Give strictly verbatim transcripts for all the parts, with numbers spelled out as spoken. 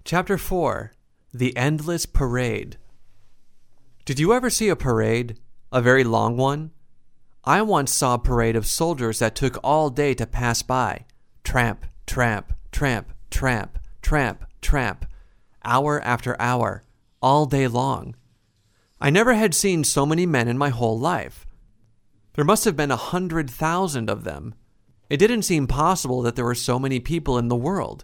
Chapter four. The Endless Parade. Did you ever see a parade? A very long one? I once saw a parade of soldiers that took all day to pass by. Tramp, tramp, tramp, tramp, tramp, tramp. Hour after hour. All day long. I never had seen so many men in my whole life. There must have been a hundred thousand of them. It didn't seem possible that there were so many people in the world.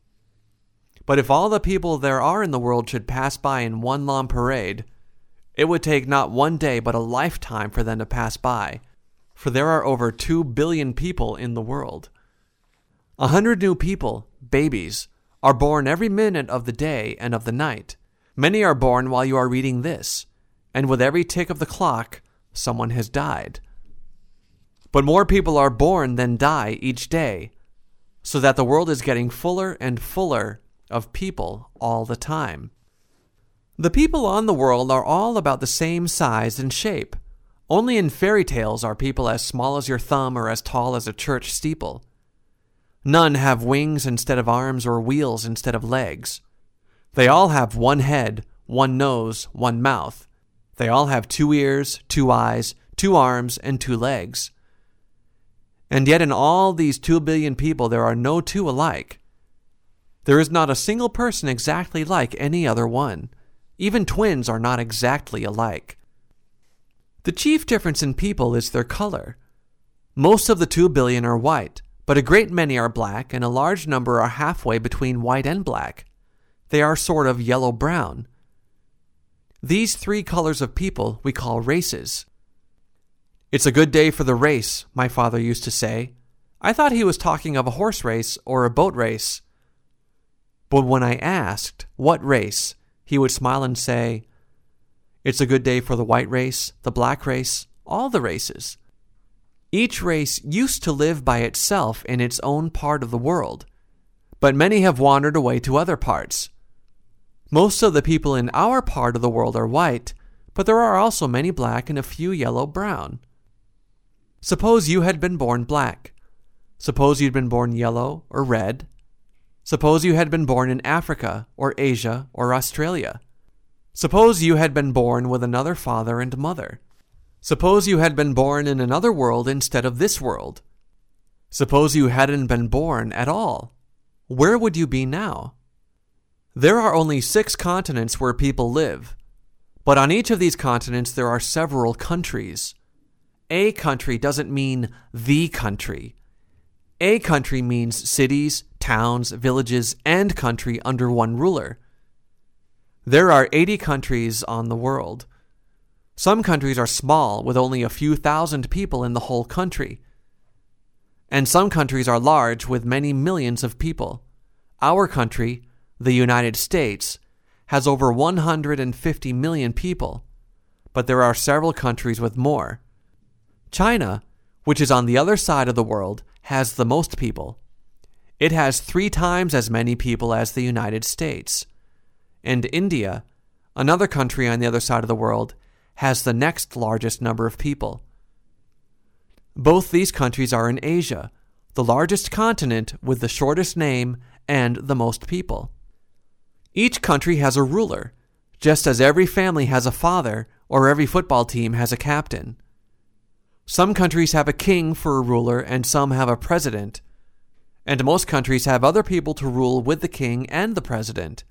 But if all the people there are in the world should pass by in one long parade, it would take not one day but a lifetime for them to pass by, for there are over two billion people in the world. A hundred new people, babies, are born every minute of the day and of the night. Many are born while you are reading this, and with every tick of the clock, someone has died. But more people are born than die each day, so that the world is getting fuller and fuller of people all the time. The people on the world are all about the same size and shape. Only in fairy tales are people as small as your thumb or as tall as a church steeple. None have wings instead of arms or wheels instead of legs. They all have one head, one nose, one mouth. They all have two ears, two eyes, two arms, and two legs. And yet in all these two billion people there are no two alike. There is not a single person exactly like any other one. Even twins are not exactly alike. The chief difference in people is their color. Most of the two billion are white, but a great many are black, and a large number are halfway between white and black. They are sort of yellow-brown. These three colors of people we call races. It's a good day for the race, my father used to say. I thought he was talking of a horse race or a boat race. But when I asked, what race, he would smile and say, it's a good day for the white race, the black race, all the races. Each race used to live by itself in its own part of the world, but many have wandered away to other parts. Most of the people in our part of the world are white, but there are also many black and a few yellow-brown. Suppose you had been born black. Suppose you'd been born yellow or red. Suppose you had been born in Africa or Asia or Australia. Suppose you had been born with another father and mother. Suppose you had been born in another world instead of this world. Suppose you hadn't been born at all. Where would you be now? There are only six continents where people live, but on each of these continents there are several countries. A country doesn't mean the country. A country means cities, towns, villages, and country under one ruler. There are eighty countries on the world. Some countries are small, with only a few thousand people in the whole country. And some countries are large, with many millions of people. Our country, the United States, has over one hundred fifty million people, but there are several countries with more. China, which is on the other side of the world, has the most people. It has three times as many people as the United States. And India, another country on the other side of the world, has the next largest number of people. Both these countries are in Asia, the largest continent with the shortest name and the most people. Each country has a ruler, just as every family has a father or every football team has a captain. Some countries have a king for a ruler and some have a president, and most countries have other people to rule with the king and the president.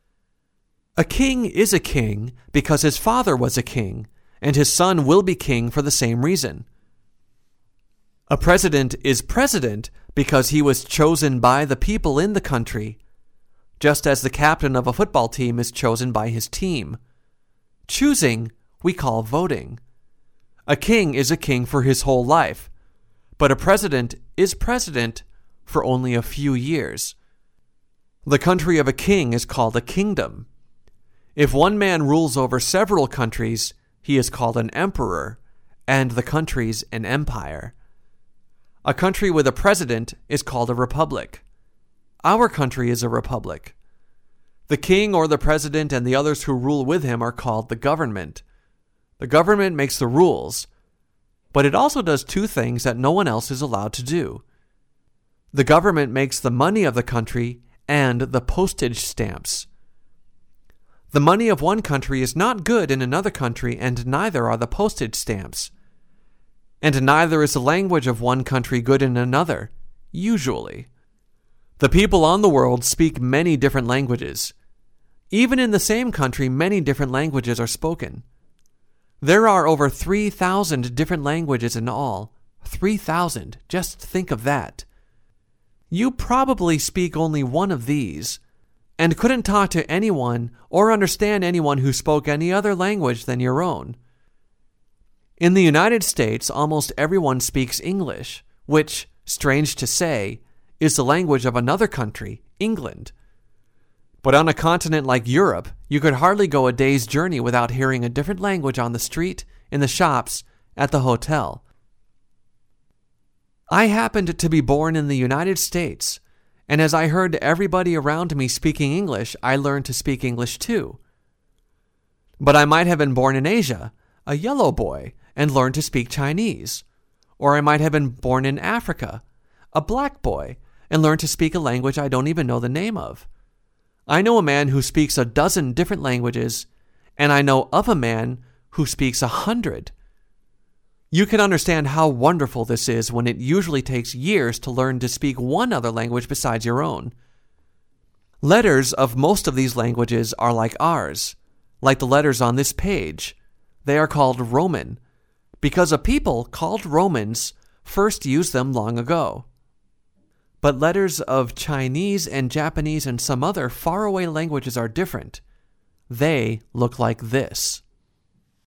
A king is a king because his father was a king, and his son will be king for the same reason. A president is president because he was chosen by the people in the country, just as the captain of a football team is chosen by his team. Choosing we call voting. A king is a king for his whole life, but a president is president for only a few years. The country of a king is called a kingdom. If one man rules over several countries, he is called an emperor, and the countries an empire. A country with a president is called a republic. Our country is a republic. The king or the president and the others who rule with him are called the government. The government makes the rules, but it also does two things that no one else is allowed to do. The government makes the money of the country and the postage stamps. The money of one country is not good in another country, and neither are the postage stamps. And neither is the language of one country good in another, usually. The people on the world speak many different languages. Even in the same country, many different languages are spoken. There are over three thousand different languages in all. three thousand, just think of that. You probably speak only one of these, and couldn't talk to anyone or understand anyone who spoke any other language than your own. In the United States, almost everyone speaks English, which, strange to say, is the language of another country, England. But on a continent like Europe, you could hardly go a day's journey without hearing a different language on the street, in the shops, at the hotel. I happened to be born in the United States, and as I heard everybody around me speaking English, I learned to speak English too. But I might have been born in Asia, a yellow boy, and learned to speak Chinese. Or I might have been born in Africa, a black boy, and learned to speak a language I don't even know the name of. I know a man who speaks a dozen different languages, and I know of a man who speaks a hundred. You can understand how wonderful this is when it usually takes years to learn to speak one other language besides your own. Letters of most of these languages are like ours, like the letters on this page. They are called Roman, because a people called Romans first used them long ago. But letters of Chinese and Japanese and some other faraway languages are different. They look like this.